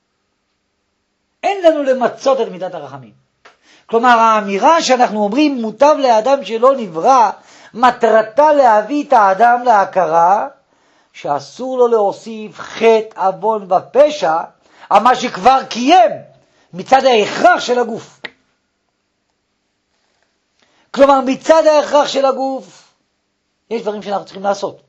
A: אין לנו למצות את מידת הרחמים. כלומר, האמירה שאנחנו אומרים מוטב לאדם שלא נברא, מטרתה להביא את האדם להכרה שאסור לו להוסיף חטא, עוון ופשע על מה שכבר קיים מצד ההכרח של הגוף. כלומר, מצד ההכרח של הגוף יש דברים שאנחנו צריכים לעשות,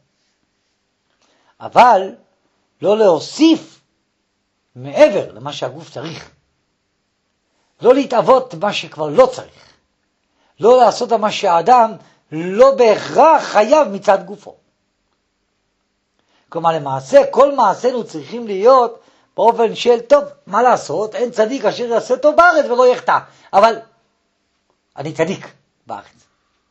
A: אבל לא להוסיף מעבר למה שהגוף צריך. לא להתאבות מה שכבר לא צריך. לא לעשות מה שהאדם לא בהכרח חייב מצד גופו. כלומר, למעשה, כל מעשינו צריכים להיות באופן של טוב, מה לעשות? אין צדיק אשר יעשה טוב בארץ ולא יחטא. אבל אני צדיק בארץ.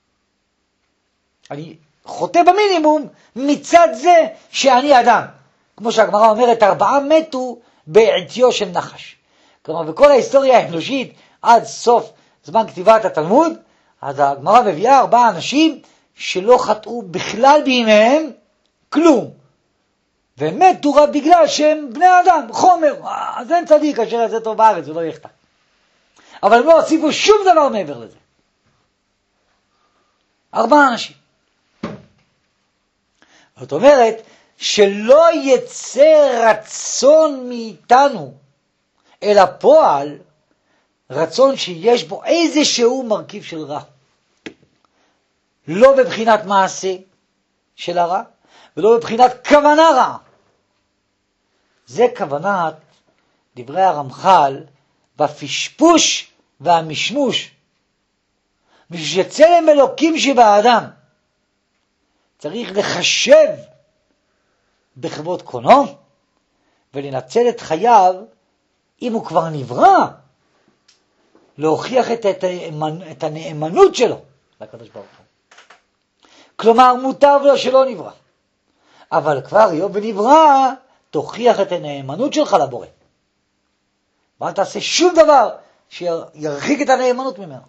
A: אני חוטא במינימום מצד זה שאני אדם. כמו שהגמרא אומרת, 4 מתו בעטיו של נחש. כלומר, בכל ההיסטוריה האנושית, עד סוף זמן כתיבת התלמוד, אז הגמרא מביאה 4 אנשים שלא חטאו בכלל בימיהם כלום. ומתו רק בגלל שהם בני אדם, חומר. אז אין צדיק אשר יעשה טוב בארץ ולא יחטא. אבל הם לא הוסיפו שום דבר מעבר לזה. 4 אנשים. זאת אומרת, שלא יצא רצון מאיתנו אל הפועל, רצון שיש בו איזשהו מרכיב של רע. לא בבחינת מעשה של הרע, ולא בבחינת כוונה רעה. זה כוונת דברי הרמח"ל בפשפוש והמשמוש. בשביל שצלם אלוקים שבאדם צריך לחשב בכבוד קונו ולנצל את חייו, אם הוא כבר נברא, להוכיח את הנאמנות שלו לקדוש ברוך הוא. כלומר, מוטב לו שלא נברא. אבל כבר היות ונברא, תוכיח את הנאמנות שלך לבורא. ואל תעשה שום דבר שירחיק את הנאמנות ממנו.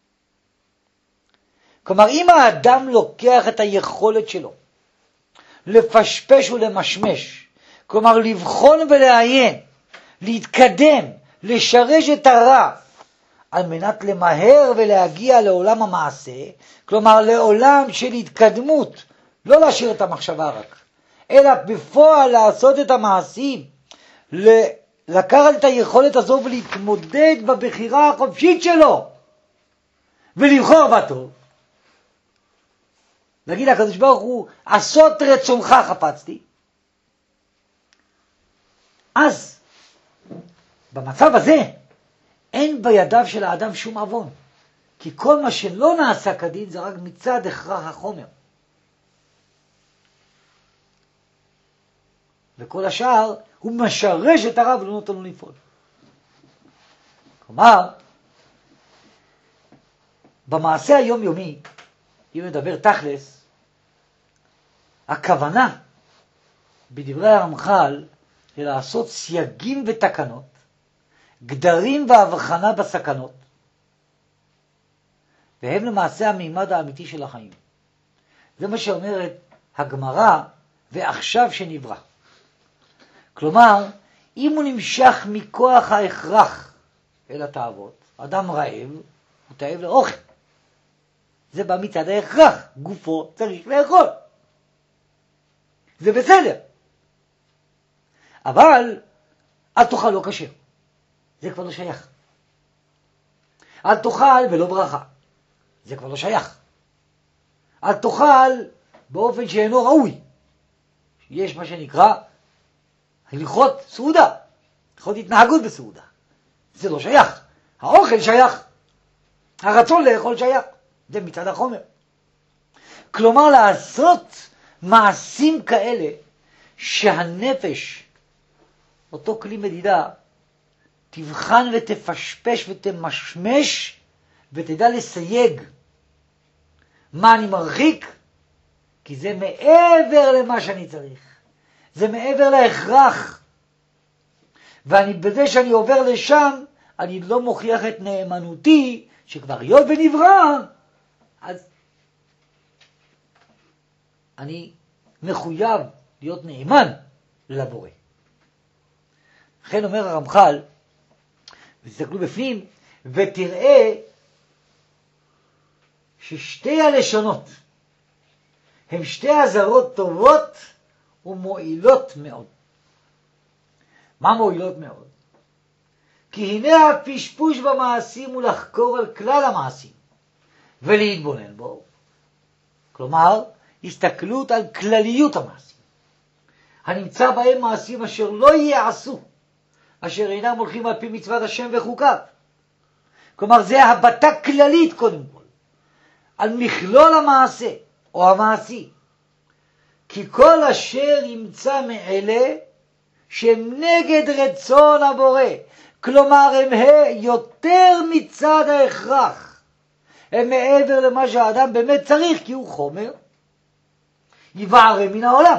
A: כלומר, אם האדם לוקח את היכולת שלו לפשפש ולמשמש, כלומר לבחון ולעיין, להתקדם, לשרש את הרע, על מנת למהר ולהגיע לעולם המעשה, כלומר לעולם של התקדמות, לא להשאיר את המחשבה רק, אלא בפועל לעשות את המעשים, לקחת את היכולת הזו ולהתמודד בבחירה החופשית שלו, ולבחור בטוב. להגיד לקדוש ברוך הוא, עשות רצונך חפצתי. אז, במצב הזה, אין בידיו של האדם שום עוון. כי כל מה שלא נעשה כדין זה רק מצד הכרח החומר. וכל השאר הוא משרש את הרע ולא נותן לו לפעול. כלומר, במעשה היומיומי, אם נדבר תכלס, הכוונה בדברי הרמח"ל היא לעשות סייגים ותקנות, גדרים והבחנה בסכנות, והם למעשה המימד האמיתי של החיים. זה מה שאומרת הגמרא, ועכשיו שנברא. כלומר, אם הוא נמשך מכוח ההכרח אל התאוות, אדם רעב, הוא תאב לאוכל. זה בא מצד ההכרח, גופו צריך לאכול. זה בסדר. אבל אל תאכל לא כשר. זה כבר לא שייך. אל תאכל ולא ברכה. זה כבר לא שייך. אל תאכל באופן שאינו ראוי. יש מה שנקרא הלכות סעודה, הלכות התנהגות בסעודה. זה לא שייך. האוכל שייך. הרצון לאכול שייך. זה מצד החומר. כלומר, לעשות מעשים כאלה שהנפש, אותו כלי מדידה, תבחן ותפשפש ותמשמש ותדע לסייג מה אני מרחיק, כי זה מעבר למה שאני צריך. זה מעבר להכרח. ואני בזה שאני עובר לשם, אני לא מוכיח את נאמנותי, שכבר היות ונברא, אז אני מחויב להיות נאמן לבורא. לכן אומר הרמח"ל, ותסתכלו בפנים, ותראה ששתי הלשונות הן שתי עזרות טובות ומועילות מאוד. מה מועילות מאוד? כי הנה הפשפוש במעשים הוא לחקור על כלל המעשים ולהתבונן בו. כלומר, הסתכלות על כלליות המעשים. הנמצא בהם מעשים אשר לא יעשו, אשר אינם הולכים על פי מצוות השם וחוקיו. כלומר, זה הבטה כללית קודם כל, על מכלול המעשה או המעשי. כי כל אשר ימצא מאלה שהם נגד רצון הבורא, כלומר הם יותר מצד ההכרח, הם מעבר למה שהאדם באמת צריך, כי הוא חומר, יבער מן העולם.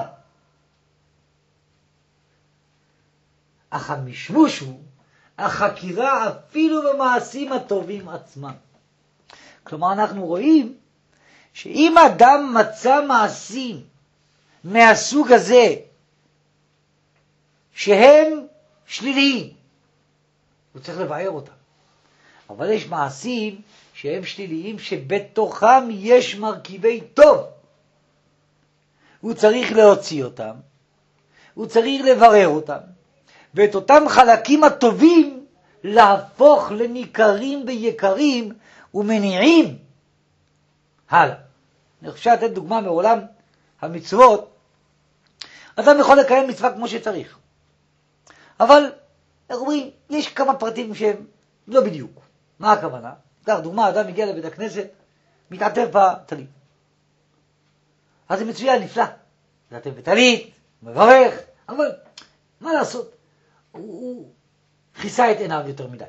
A: אך המשמוש הוא החקירה אפילו במעשים הטובים עצמם. כלומר, אנחנו רואים שאם אדם מצא מעשים מהסוג הזה שהם שליליים, הוא צריך לבאר אותם. אבל יש מעשים שהם שליליים שבתוכם יש מרכיבי טוב. הוא צריך להוציא אותם, הוא צריך לברר אותם, ואת אותם חלקים הטובים להפוך לניכרים ויקרים ומניעים הלאה. אני חושב לתת דוגמה מעולם המצוות. אדם יכול לקיים מצווה כמו שצריך, אבל איך אומרים, יש כמה פרטים שהם לא בדיוק. מה הכוונה? כך דוגמה, אדם מגיע לבית הכנסת, מתעטף בטלית. אז זה מצוין, נפלא. מתעטף בטלית, מברך, אבל מה לעשות? הוא כיסה את עיניו יותר מדי.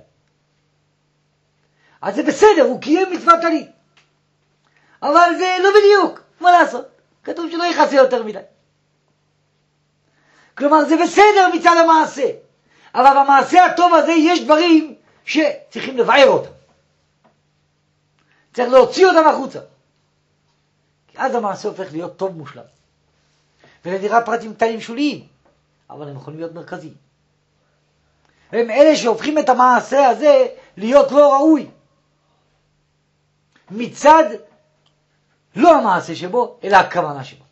A: אז זה בסדר, הוא קיים מצוות טלית. אבל זה לא בדיוק, מה לעשות? כתוב שלא יכסה יותר מדי. כלומר, זה בסדר מצד המעשה. אבל במעשה הטוב הזה יש דברים שצריכים לבער אותם. צריך להוציא אותם החוצה. כי אז המעשה הופך להיות טוב מושלם. ולדירה פרטים קטנים שוליים, אבל הם יכולים להיות מרכזיים. הם אלה שהופכים את המעשה הזה להיות לא ראוי. מצד לא המעשה שבו, אלא הכוונה שבו.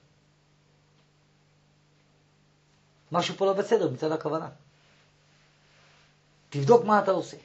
A: משהו פה לא בסדר מצד הכוונה. תבדוק מה אתה עושה.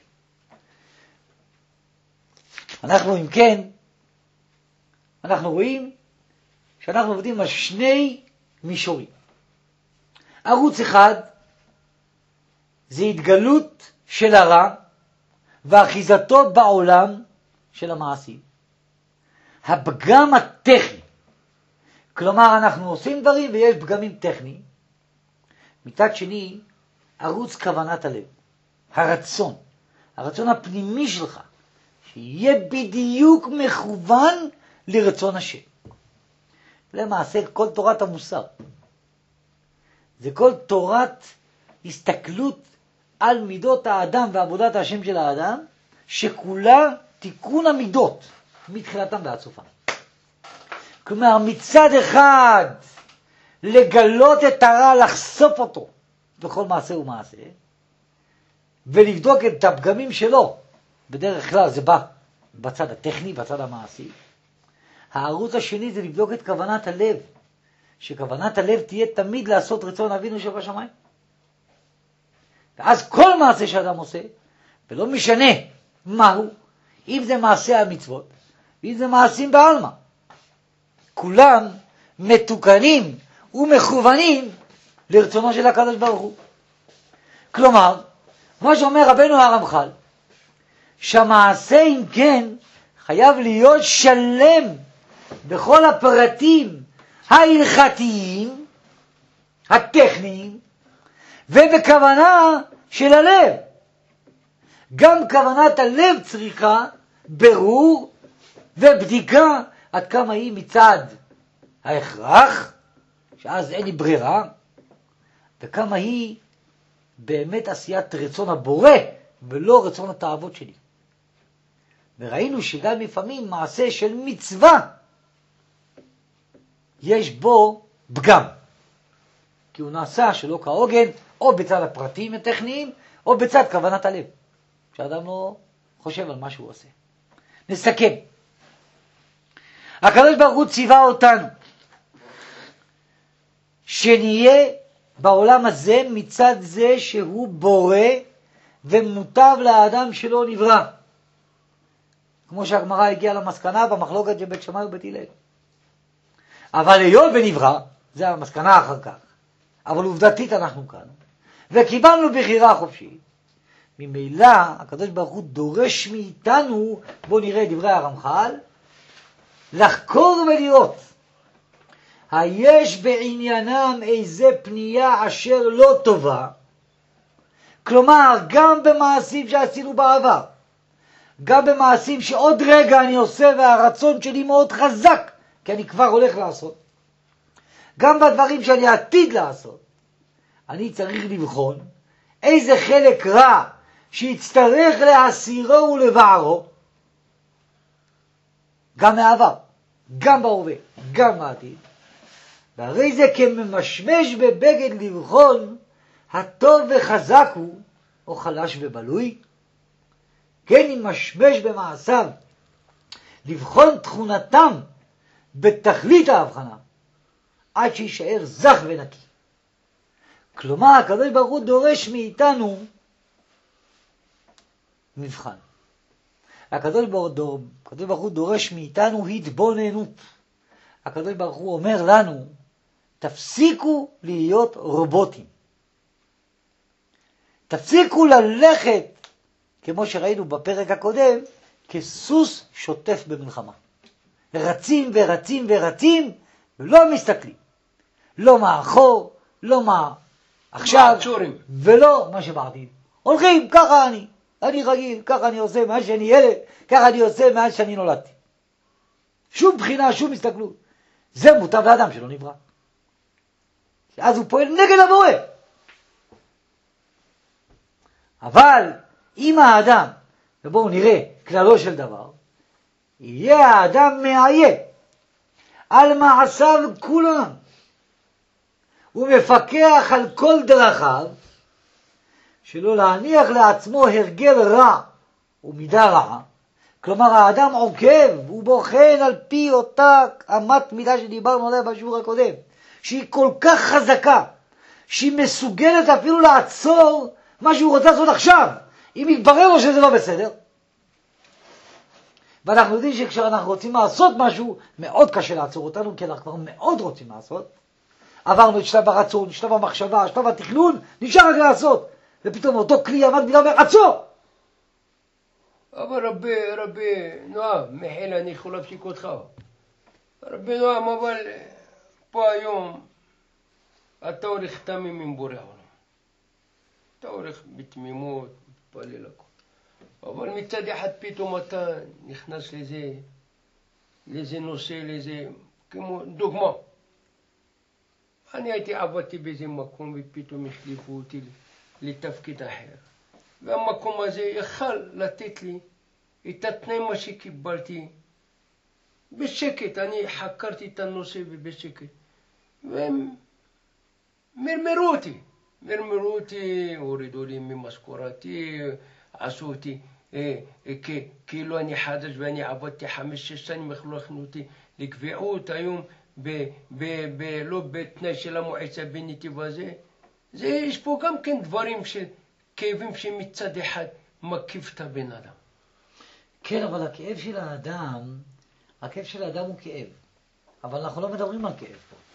A: אנחנו, אם כן, אנחנו רואים שאנחנו עובדים על שני מישורים. ערוץ אחד זה התגלות של הרע ואחיזתו בעולם של המעשים. הפגם הטכני. כלומר, אנחנו עושים דברים ויש פגמים טכניים. מצד שני, ערוץ כוונת הלב. הרצון. הרצון הפנימי שלך. שיהיה בדיוק מכוון לרצון השם. למעשה כל תורת המוסר. זה כל תורת הסתכלות על מידות האדם ועבודת השם של האדם, שכולה תיקון המידות מתחילתם ועד סופם. כלומר, מצד אחד לגלות את הרע, לחשוף אותו בכל מעשה ומעשה, ולבדוק את הפגמים שלו. בדרך כלל זה בא בצד הטכני, בצד המעשי. הערוץ השני זה לבדוק את כוונת הלב, שכוונת הלב תהיה תמיד לעשות רצון אבינו שבשמיים. ואז כל מעשה שאדם עושה, ולא משנה מהו, אם זה מעשה המצוות, ואם זה מעשים בעלמא, כולם מתוקנים ומכוונים לרצונו של הקדוש ברוך הוא. כלומר, מה שאומר רבנו הרמח"ל, שהמעשה אם כן חייב להיות שלם בכל הפרטים ההלכתיים, הטכניים, ובכוונה של הלב. גם כוונת הלב צריכה ברור ובדיקה עד כמה היא מצד ההכרח, שאז אין לי ברירה, וכמה היא באמת עשיית רצון הבורא ולא רצון התאוות שלי. וראינו שגם לפעמים מעשה של מצווה יש בו פגם, כי הוא נעשה שלא כהוגן, או בצד הפרטים הטכניים או בצד כוונת הלב, שאדם לא חושב על מה שהוא עושה. נסכם. הקדוש ברוך הוא ציווה אותנו שנהיה בעולם הזה מצד זה שהוא בורא ומוטב לאדם שלא נברא, כמו שהגמרא הגיעה למסקנה במחלוקת של בית שמאי ובית הלל. אבל היות ונברא, זה המסקנה אחר כך, אבל עובדתית אנחנו כאן וקיבלנו בחירה חופשית, ממילא הקדוש ברוך הוא דורש מאיתנו, בוא נראה דברי הרמח"ל, לחקור ולראות היש בעניינם איזה פנייה אשר לא טובה. כלומר, גם במעשים שעשינו בעבר, גם במעשים שעוד רגע אני עושה והרצון שלי מאוד חזק, כי אני כבר הולך לעשות, גם בדברים שאני עתיד לעשות, אני צריך לבחון איזה חלק רע שיצטרך להסירו ולבערו, גם מהעבר, גם בהווה, גם בעתיד. והרי זה כממשמש בבגד לבחון הטוב וחזק הוא או חלש ובלוי, כן אם משמש במעשיו לבחון תכונתם בתכלית ההבחנה עד שישאר זך ונקי. כלומר, הקדוש ברוך הוא דורש מאיתנו מבחן. הקדוש ברוך הוא דורש מאיתנו התבוננות. הקדוש ברוך הוא אומר לנו, תפסיקו להיות רובוטים. תפסיקו ללכת, כמו שראינו בפרק הקודם, כסוס שוטף במלחמה. רצים ורצים ורצים, ולא מסתכלים. לא מאחור, לא מה עכשיו, ולא מה שבעתיד. הולכים, ככה אני רגיל, ככה אני עושה מאז שאני ילד, ככה אני עושה מאז שאני נולדתי. שום בחינה, שום הסתכלות. זה מוטב לאדם שלא נברא. אז הוא פועל נגד הבורא. אבל אם האדם, ובואו נראה כללו של דבר, יהיה האדם מעיין על מעשיו כולם, הוא מפקח על כל דרכיו, שלא להניח לעצמו הרגל רע ומידה רעה. כלומר, האדם עוקב, הוא בוחן על פי אותה אמת מידה שדיברנו עליה בשיעור הקודם, שהיא כל כך חזקה, שהיא מסוגלת אפילו לעצור מה שהוא רוצה לעשות עכשיו, אם יתברר לו שזה לא בסדר. ואנחנו יודעים שכשאנחנו רוצים לעשות משהו, מאוד קשה לעצור אותנו, כי אנחנו כבר מאוד רוצים לעשות. עברנו את שלב הרצון, שלב המחשבה, שלב התכנון, נשאר רק לעשות. ופתאום אותו כלי עמד מילה אומר, עצור!
C: אבל רבי נועם, מחיל אני יכול להפסיק אותך. רבי נועם, אבל פה היום אתה הולך תמים עם בורא העולם. אתה הולך בתמימות, מתפלל הכל. אבל מצד אחד פתאום אתה נכנס לאיזה נושא, לאיזה, כמו דוגמה. אני עבדתי באיזה מקום ופתאום החליפו אותי לתפקיד אחר. והמקום הזה יכל לתת לי את התנאים מה שקיבלתי בשקט. אני חקרתי את הנושא ובשקט. והם מרמרו אותי, הורידו לי ממשכורתי, עשו אותי כאילו אני חדש ואני עבדתי 5-6 שנים, יכלו להכניס אותי לקביעות היום לא בתנאי של המועצה בנתיב הזה. יש פה גם כן דברים של כאבים שמצד אחד מקיף את הבן אדם.
A: כן, אבל הכאב של האדם הוא כאב. אבל אנחנו לא מדברים על כאב פה.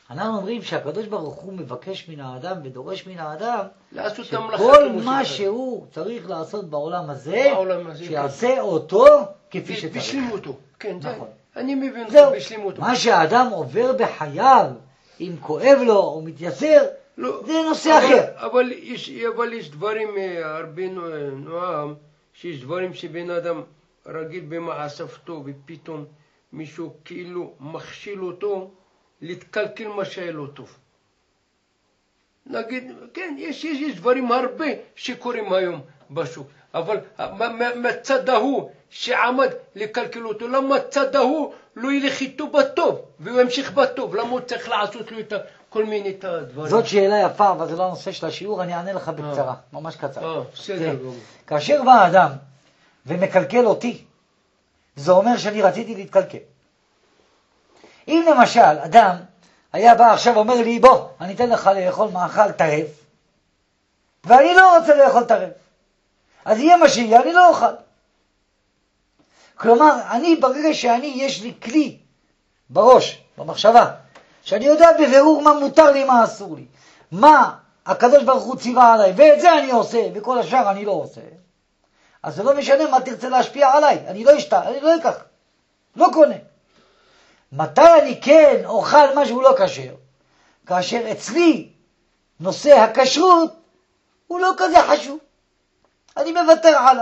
A: אנחנו אומרים שהקדוש ברוך הוא מבקש מן האדם ודורש מן האדם
C: לעשות את המלאכה
A: שכל
C: כמו
A: מה
C: שצריך.
A: שהוא צריך לעשות בעולם הזה,
C: בעולם הזה,
A: שיעשה אותו כפי שצריך.
C: בשלמותו. כן, זה-
A: נכון.
C: אני מבין אותך
A: זהו,
C: בשלמותו.
A: מה שהאדם עובר בחייו, אם כואב לו או מתייסר,
C: לא,
A: זה נושא אחר.
C: אבל יש דברים, הרבה נועם, שיש דברים שבן אדם רגיל במעשפתו, ופתאום מישהו כאילו מכשיל אותו, להתקלקל מה שהיה לו טוב. נגיד, כן, יש דברים הרבה שקורים היום בשוק, אבל מהצד ההוא שעמד לקלקל אותו, למה הצד ההוא לא ילך איתו בטוב, והוא ימשיך בטוב, למה הוא צריך לעשות לו את כל מיני דברים?
A: זאת שאלה יפה, אבל זה לא הנושא של השיעור, אני אענה לך בקצרה, ממש קצר.
C: בסדר.
A: כאשר בא האדם ומקלקל אותי, זה אומר שאני רציתי להתקלקל. אם למשל אדם היה בא עכשיו ואומר לי, בוא, אני אתן לך לאכול מאכל טרף, ואני לא רוצה לאכול טרף, אז יהיה מה שיהיה, אני לא אוכל. כלומר, ברגע יש לי כלי בראש, במחשבה, שאני יודע בבירור מה מותר לי, מה אסור לי, מה הקדוש ברוך הוא ציווה עליי, ואת זה אני עושה, וכל השאר אני לא עושה, אז זה לא משנה מה תרצה להשפיע עליי, אני לא אקח, לא קונה. מתי אני כן אוכל משהו לא כשר? כאשר אצלי נושא הכשרות הוא לא כזה חשוב, אני מוותר עליו.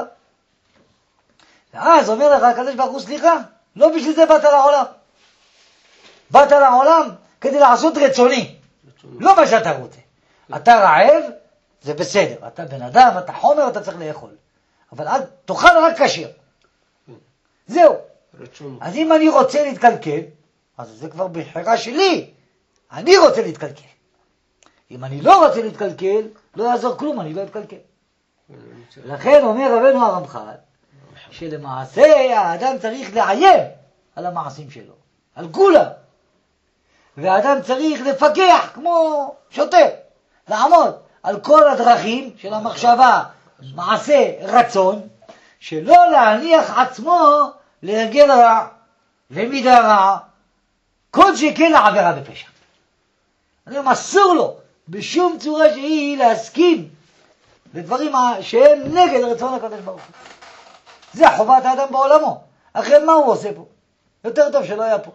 A: ואז אומר לך הקדוש ברוך הוא, סליחה, לא בשביל זה באת לעולם. באת לעולם כדי לעשות רצוני, לא מה שאתה רוצה. אתה רעב, זה בסדר, אתה בן אדם, אתה חומר, אתה צריך לאכול. אבל אל תאכל רק כשר. זהו. אז אם אני רוצה להתקלקל, אז זה כבר בחירה שלי. אני רוצה להתקלקל. אם אני לא רוצה להתקלקל, לא יעזור כלום, אני לא אתקלקל. לכן אומר רבנו הרמח"ל, שלמעשה האדם צריך לעיין על המעשים שלו, על כולם. והאדם צריך לפקח כמו שוטר, לעמוד על כל הדרכים של המחשבה, מעשה, רצון, שלא להניח עצמו להרגל רע ומידה רע, כל שכן לעבירה בפשע. אני אומר, אסור לו בשום צורה שהיא להסכים לדברים שהם נגד רצון הקדוש ברוך הוא. זה חובת האדם בעולמו. אחרי מה הוא עושה פה? יותר טוב שלא היה פה.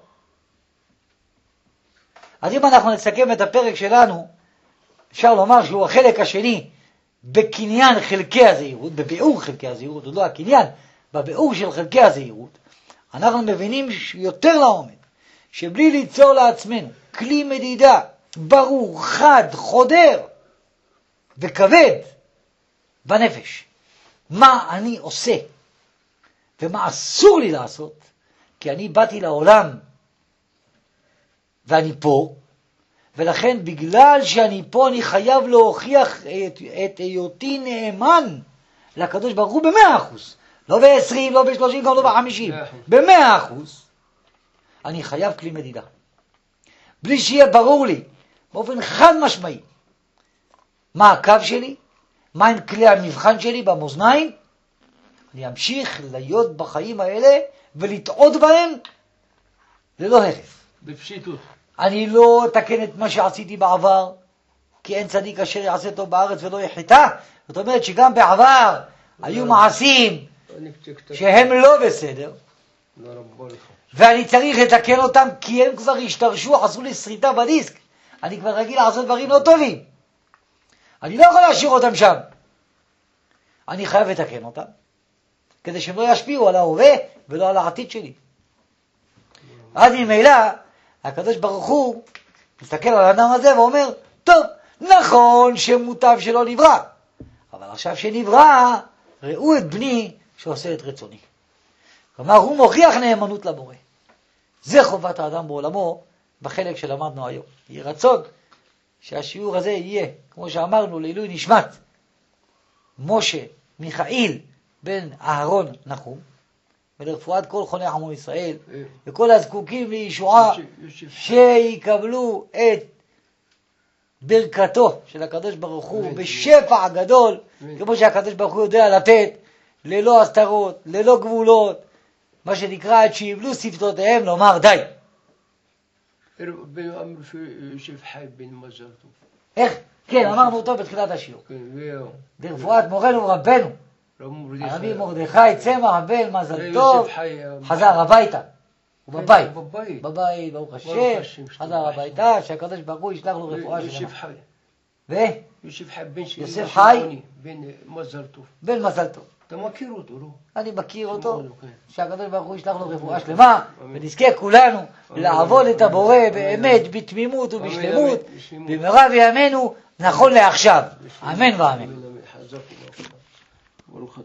A: אז אם אנחנו נסכם את הפרק שלנו, אפשר לומר שהוא החלק השני בקניין חלקי הזהירות, בביאור חלקי הזהירות, עוד לא הקניין, בביאור של חלקי הזהירות, אנחנו מבינים יותר לעומק, שבלי ליצור לעצמנו כלי מדידה ברור, חד, חודר וכבד בנפש, מה אני עושה ומה אסור לי לעשות, כי אני באתי לעולם ואני פה, ולכן בגלל שאני פה אני חייב להוכיח את היותי נאמן לקדוש ברוך הוא ב100%, לא ב20, לא ב30, גם לא ב50, ב100%. אני חייב כלי מדידה. בלי שיהיה ברור לי, באופן חד משמעי, מה הקו שלי, מה הם כלי המבחן שלי במאזניים, אני אמשיך להיות בחיים האלה ולטעות בהם ללא הרף.
C: בפשיטות.
A: אני לא אתקן את מה שעשיתי בעבר, כי אין צדיק אשר יעשה טוב בארץ ולא יחטא. זאת אומרת שגם בעבר היו מעשים שהם לא בסדר, ואני צריך לתקן אותם כי הם כבר השתרשו, עשו לי שריטה בדיסק. אני כבר רגיל לעשות דברים לא טובים. אני לא יכול להשאיר אותם שם. אני חייב לתקן אותם, כדי שהם לא ישפיעו על ההווה ולא על העתיד שלי. אז ממילא, הקדוש ברוך הוא מסתכל על האדם הזה ואומר, טוב, נכון שמוטב שלא נברא, אבל עכשיו שנברא, ראו את בני שעושה את רצוני. כלומר, הוא מוכיח נאמנות לבורא. זה חובת האדם בעולמו בחלק שלמדנו היום. יהיה רצון שהשיעור הזה יהיה, כמו שאמרנו, לעילוי נשמת משה מיכאל בן אהרון נחום, ולרפואת כל חולי עמו ישראל, וכל הזקוקים לישועה, שיקבלו את ברכתו של הקדוש ברוך הוא בשפע גדול, כמו שהקדוש ברוך הוא יודע לתת, ללא הסתרות, ללא גבולות, מה שנקרא, את שיבלו שפתותיהם לומר די.
C: רבנו אמר שיושב חי בן מזל טוב.
A: איך? כן, אמרנו אותו בתחילת השיעור.
C: כן, זהו.
A: ברפואת מורנו ורבנו, הרבי מרדכי צמח בן מזל טוב, חזר הביתה. הוא בבית. בבית, ברוך השם, חזר הביתה, שהקדוש ברוך הוא ישלח לו רפואה שלמה.
C: יוסף חי. יוסף חי בן שלי.
A: יוסף חי?
C: בן מזל טוב.
A: בן מזל טוב.
C: אתה מכיר אותו, לא?
A: אני מכיר אותו, שהקדוש ברוך הוא ישלח לו רפואה שלמה, ונזכה כולנו לעבוד את הבורא באמת בתמימות ובשלמות, במהרה בימינו, נכון לעכשיו. אמן ואמן.